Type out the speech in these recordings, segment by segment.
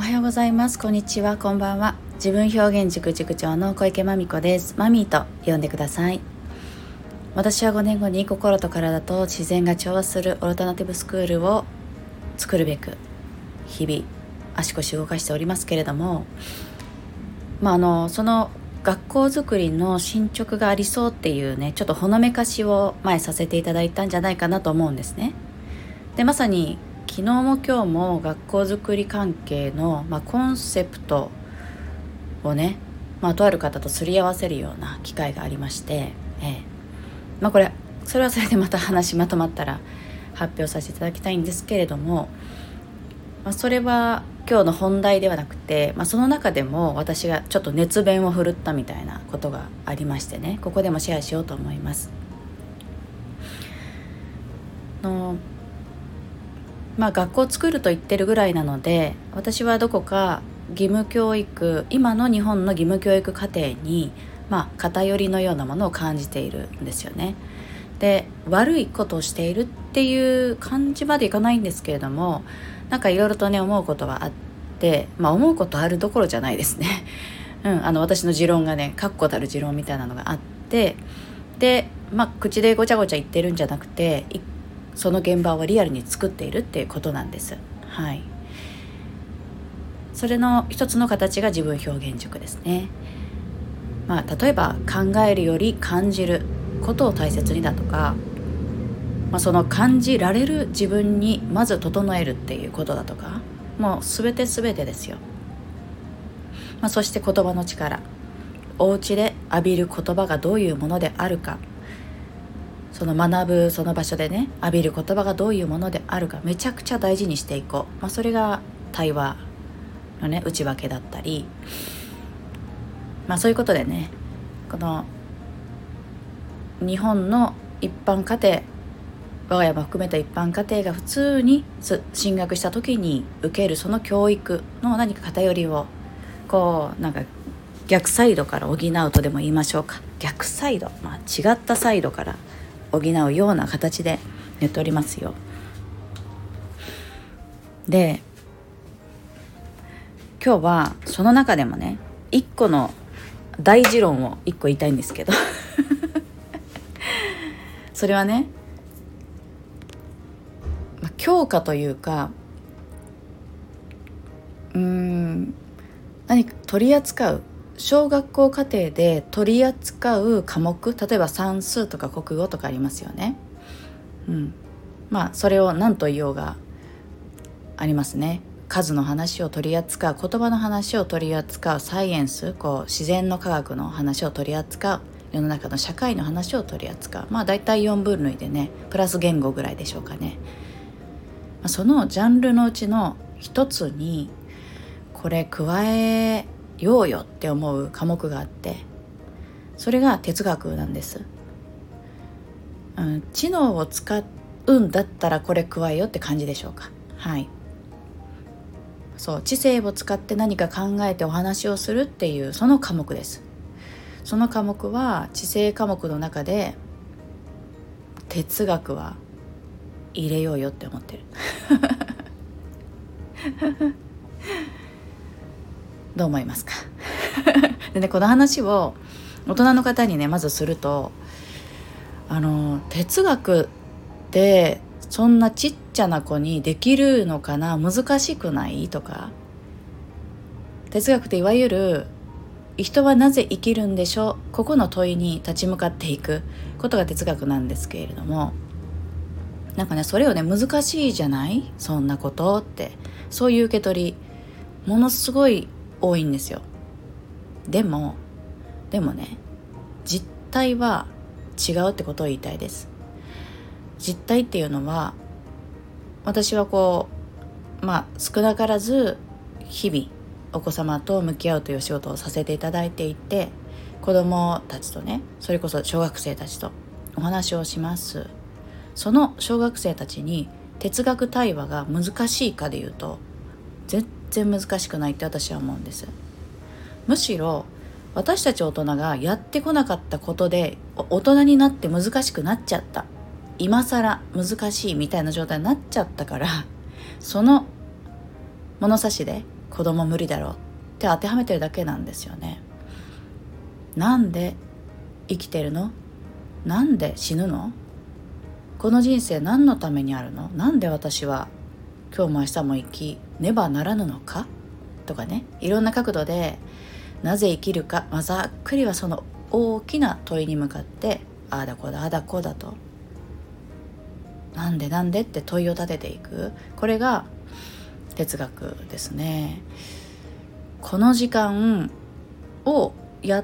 おはようございます。こんにちは、こんばんは。自分表現塾塾長の小池まみこです。マミーと呼んでください。私は5年後に心と体と自然が調和するオルタナティブスクールを作るべく日々足腰動かしておりますけれども、その学校づくりの進捗がありそうっていうね、ちょっとほのめかしを前させていただいたんじゃないかなと思うんですね。で、まさに昨日も今日も学校づくり関係の、コンセプトをね、とある方とすり合わせるような機会がありまして、それはそれでまた話まとまったら発表させていただきたいんですけれども、それは今日の本題ではなくて、その中でも私がちょっと熱弁を振るったみたいなことがありましてね、ここでもシェアしようと思います。学校を作ると言ってるぐらいなので、私はどこか義務教育、今の日本の義務教育課程に偏りのようなものを感じているんですよね。で、悪いことをしているっていう感じまでいかないんですけれども、いろいろとね思うことはあって、思うことあるどころじゃないですね私の持論がね、確固たる持論みたいなのがあって、で、口でごちゃごちゃ言ってるんじゃなくて、その現場をリアルに作っているっていうことなんです。はい。それの一つの形が自分表現塾ですね。例えば考えるより感じることを大切にだとか、その感じられる自分にまず整えるっていうことだとか、もう全てですよ。そして言葉の力、お家で浴びる言葉がどういうものであるか、その学ぶその場所でね浴びる言葉がどういうものであるか、めちゃくちゃ大事にしていこう。それが対話のね内訳だったり、そういうことでね、この日本の一般家庭、我が家も含めた一般家庭が普通に進学した時に受けるその教育の何か偏りを逆サイドから補うとでも言いましょうか。逆サイド、違ったサイドから補うような形で言っておりますよ。で、今日はその中でもね、一個の大持論を一個言いたいんですけどそれはね、教科というか、何か取り扱う小学校課程で取り扱う科目、例えば算数とか国語とかありますよね。それを何と言おうがありますね。数の話を取り扱う、言葉の話を取り扱う、サイエンス、自然の科学の話を取り扱う、世の中の社会の話を取り扱う、だいたい4分類でね、プラス言語ぐらいでしょうかね。そのジャンルのうちの一つにこれ加えようよって思う科目があって、それが哲学なんです。知能を使うんだったらこれ加えようって感じでしょうか。はい。そう、知性を使って何か考えてお話をするっていうその科目です。その科目は知性科目の中で哲学は入れようよって思ってるどう思いますかでね、この話を大人の方にねまずすると、哲学ってそんなちっちゃな子にできるのかな、難しくないとか、哲学っていわゆる人はなぜ生きるんでしょう、ここの問いに立ち向かっていくことが哲学なんですけれども、それをね、難しいじゃないそんなことって、そういう受け取りものすごい多いんですよ。でもね、実態は違うってことを言いたいです。実態っていうのは、私は少なからず日々お子様と向き合うという仕事をさせていただいていて、子供たちとね、それこそ小学生たちとお話をします。その小学生たちに哲学対話が難しいかでいうと、全然難しくないって私は思うんです。むしろ私たち大人がやってこなかったことで大人になって難しくなっちゃった、今更難しいみたいな状態になっちゃったから、その物差しで子供無理だろうって当てはめてるだけなんですよね。なんで生きてるの？なんで死ぬの？この人生何のためにあるの？なんで私は今日も明日も生きねばならぬのかとかね、いろんな角度でなぜ生きるか、ざっくりはその大きな問いに向かってああだこうだああだこうだと、なんでなんでって問いを立てていく、これが哲学ですね。この時間をや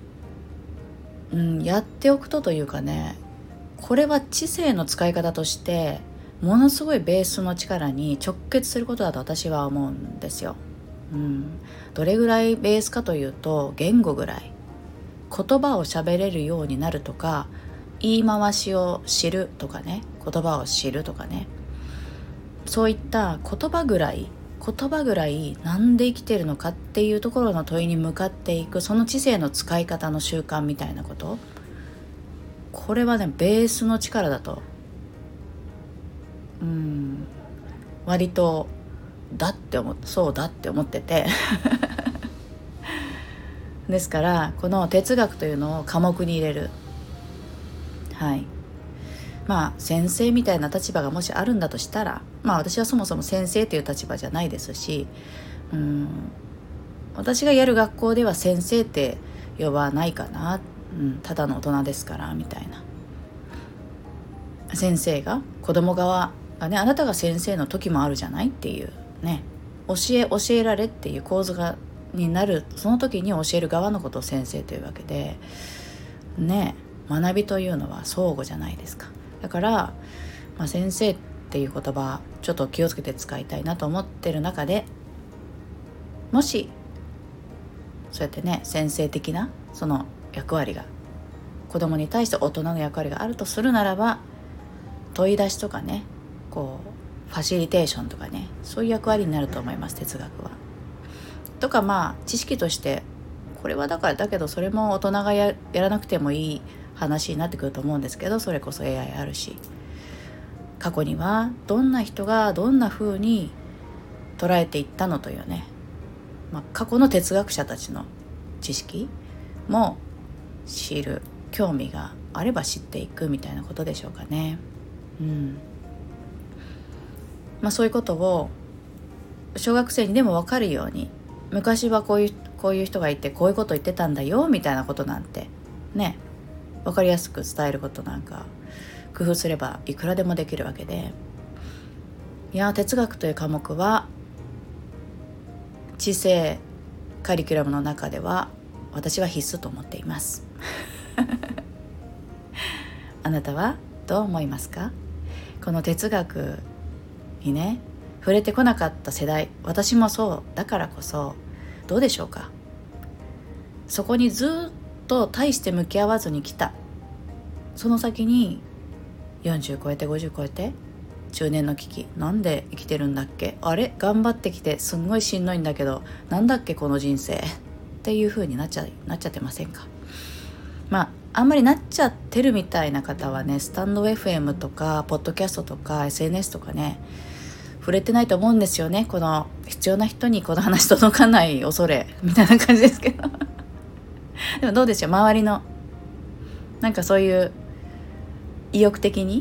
っておくというかね、これは知性の使い方としてものすごいベースの力に直結することだと私は思うんですよ。どれぐらいベースかというと、言語ぐらい、言葉を喋れるようになるとか、言い回しを知るとかね、言葉を知るとかね、そういった言葉ぐらいなんで生きてるのかっていうところの問いに向かっていく、その知性の使い方の習慣みたいなこと、これはねベースの力だと割とそうだって思っててですからこの哲学というのを科目に入れる、先生みたいな立場がもしあるんだとしたら、私はそもそも先生という立場じゃないですし、私がやる学校では先生って呼ばないかな、ただの大人ですからみたいな。先生が子供側がね、あなたが先生の時もあるじゃないっていうね、教えられっていう構図になる、その時に教える側のことを先生というわけでね、学びというのは相互じゃないですか。だから、先生っていう言葉ちょっと気をつけて使いたいなと思ってる中で、もしそうやってね先生的なその役割が子供に対して大人の役割があるとするならば、問い出しとかね、こうファシリテーションとかね、そういう役割になると思います、哲学は。とか知識としてこれはだけどそれも大人がやらなくてもいい話になってくると思うんですけど、それこそ AI あるし、過去にはどんな人がどんな風に捉えていったのというね、過去の哲学者たちの知識も知る、興味があれば知っていくみたいなことでしょうかね。そういうことを小学生にでも分かるように、昔はこういう人がいてこういうこと言ってたんだよみたいなことなんてね、分かりやすく伝えることなんか工夫すればいくらでもできるわけで、哲学という科目は知性カリキュラムの中では私は必須と思っていますあなたはどう思いますか？この哲学にね触れてこなかった世代、私もそうだからこそどうでしょうか。そこにずっと大して向き合わずに来た、その先に40超えて50超えて中年の危機、なんで生きてるんだっけ、あれ頑張ってきてすんごいしんどいんだけどなんだっけこの人生っていう風になっちゃってませんか？あんまりなっちゃってるみたいな方はね、スタンド FM とかポッドキャストとか SNS とかね触れてないと思うんですよね。この必要な人にこの話届かない恐れみたいな感じですけどでもどうでしょう、周りのなんかそういう意欲的に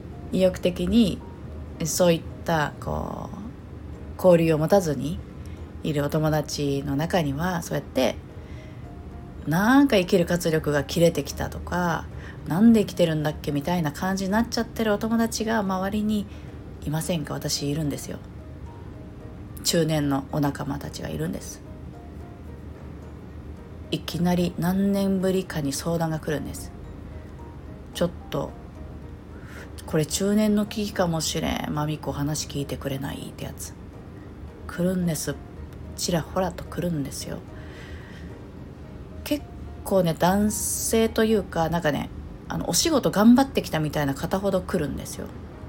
そういった交流を持たずにいるお友達の中には、そうやってなんか生きる活力が切れてきたとか、なんで生きてるんだっけみたいな感じになっちゃってるお友達が周りにいませんか？私いるんですよ。中年のお仲間たちがいるんです。いきなり何年ぶりかに相談が来るんです。ちょっとこれ中年の危機かもしれん、マミコ話聞いてくれないってやつ来るんです。ちらほらと来るんですよ。結構ね男性というかお仕事頑張ってきたみたいな方ほど来るんですよ。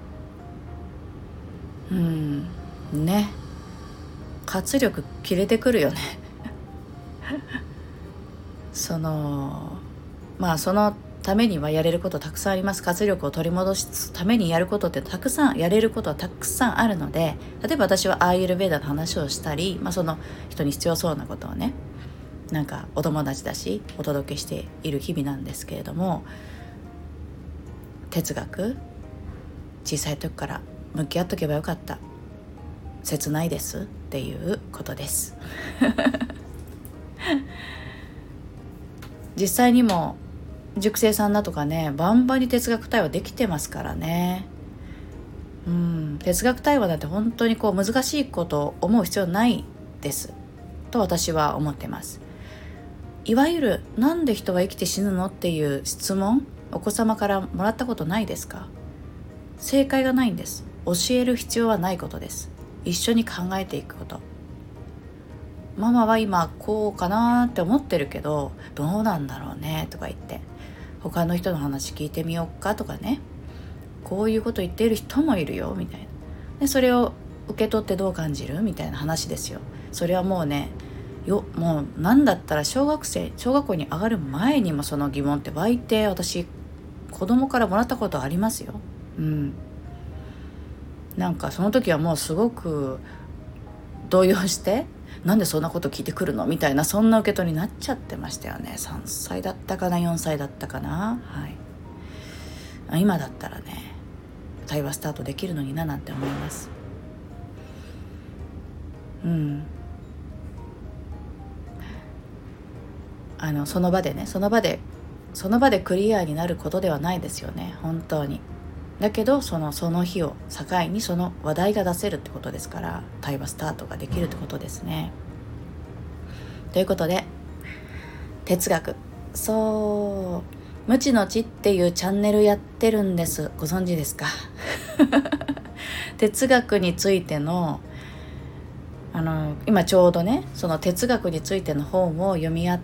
ね、活力切れてくるよねそのためにはやれることたくさんあります。活力を取り戻すためにやることってたくさん、やれることはたくさんあるので、例えば私はアーユルヴェーダの話をしたり、その人に必要そうなことをね、なんかお友達だしお届けしている日々なんですけれども、哲学、小さい時から向き合っとけばよかった、切ないですっていうことです実際にも塾生さんだとかね、バンバンに哲学対話できてますからね。哲学対話だって本当に難しいことを思う必要ないですと私は思ってます。いわゆるなんで人は生きて死ぬのっていう質問、お子様からもらったことないですか？正解がないんです。教える必要はないことです。一緒に考えていくこと。ママは今こうかなって思ってるけどどうなんだろうねとか言って、他の人の話聞いてみようかとかね、こういうこと言っている人もいるよみたいな。でそれを受け取ってどう感じるみたいな話ですよ。それはもうね、もうなんだったら小学校に上がる前にもその疑問って湧いて、私子供からもらったことありますよ。なんかその時はもうすごく動揺して、なんでそんなこと聞いてくるのみたいな、そんな受け取りになっちゃってましたよね。3歳だったかな、4歳だったかな。今だったらね、対話スタートできるのにななんて思います。その場でクリアになることではないですよね、本当に。だけどその日を境にその話題が出せるってことですから、対話スタートができるってことですね。ということで、哲学、無知の知っていうチャンネルやってるんです。ご存知ですか？哲学についての今ちょうどね、その哲学についての本を読み合って、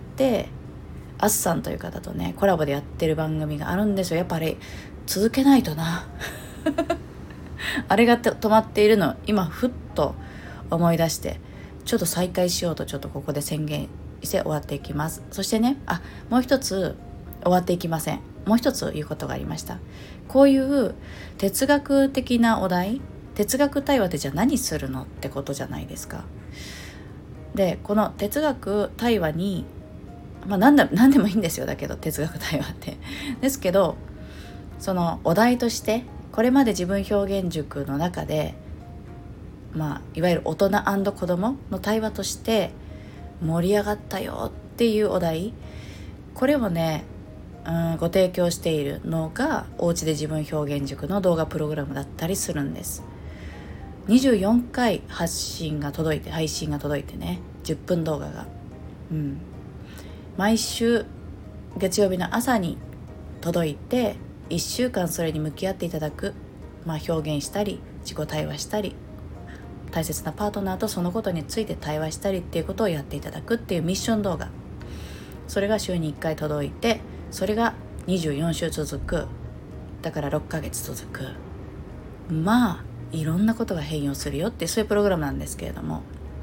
アッさんという方とねコラボでやってる番組があるんですよ。やっぱり続けないとなあれが止まっているのを今ふっと思い出して、ちょっと再開しようと、ちょっとここで宣言して終わっていきます。そしてね、もう一つ終わっていきません。もう一つ言うことがありました。こういう哲学的なお題、哲学対話ってじゃあ何するのってことじゃないですか。でこの哲学対話に何でもいいんですよ。だけど哲学対話ってですけど、そのお題としてこれまで自分表現塾の中でいわゆる大人&子供の対話として盛り上がったよっていうお題、これをねご提供しているのがおうちで自分表現塾の動画プログラムだったりするんです。24回配信が届いてね、10分動画が、毎週月曜日の朝に届いて、1週間それに向き合っていただく、表現したり自己対話したり、大切なパートナーとそのことについて対話したりっていうことをやっていただくっていうミッション動画、それが週に1回届いて、それが24週続く。だから6ヶ月続く。いろんなことが変容するよって、そういうプログラムなんですけれども、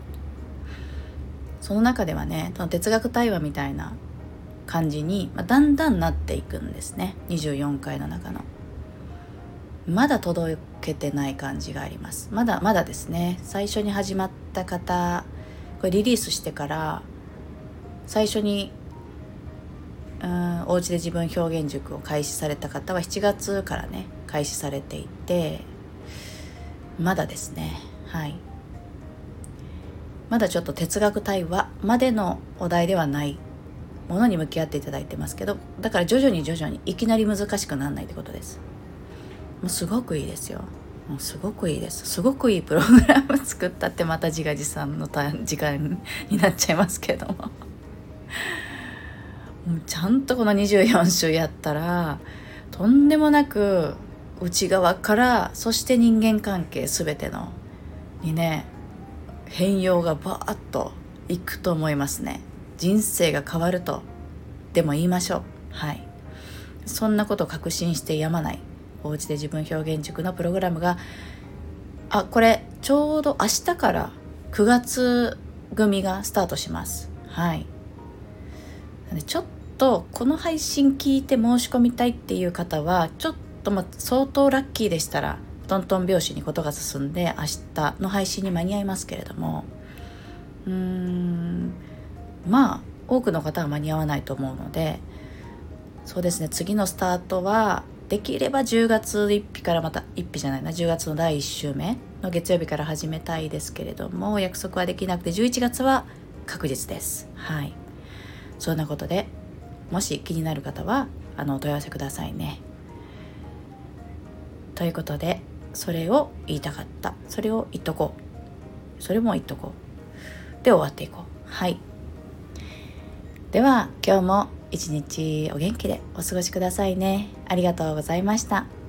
その中ではね、哲学対話みたいな感じに、だんだんなっていくんですね。24回の中のまだ届けてない感じがあります。まだですね。最初に始まった方、これリリースしてから最初におうちで自分表現塾を開始された方は7月からね開始されていて、まだですね。まだちょっと哲学対話までのお題ではないものに向き合っていただいてますけど、だから徐々にいきなり難しくならないってことです。もうすごくいいですよ。もうすごくいいです。すごくいいプログラム作ったって、また自画自賛の時間になっちゃいますけどもちゃんとこの24週やったら、とんでもなく内側から、そして人間関係すべてのにね変容がバーッといくと思いますね。人生が変わるとでも言いましょう。そんなことを確信してやまないおうちで自分表現塾のプログラムが、これちょうど明日から9月組がスタートします。ちょっとこの配信聞いて申し込みたいっていう方はちょっと相当ラッキーでしたらトントン拍子にことが進んで明日の配信に間に合いますけれども、多くの方は間に合わないと思うので、そうですね、次のスタートはできれば10月1日から10月の第1週目の月曜日から始めたいですけれども、約束はできなくて11月は確実です。はい、そんなことでもし気になる方はお問い合わせくださいね。ということで、それを言いたかった、それを言っとこう、それも言っとこうで終わっていこう。はい、では今日も一日お元気でお過ごしくださいね。ありがとうございました。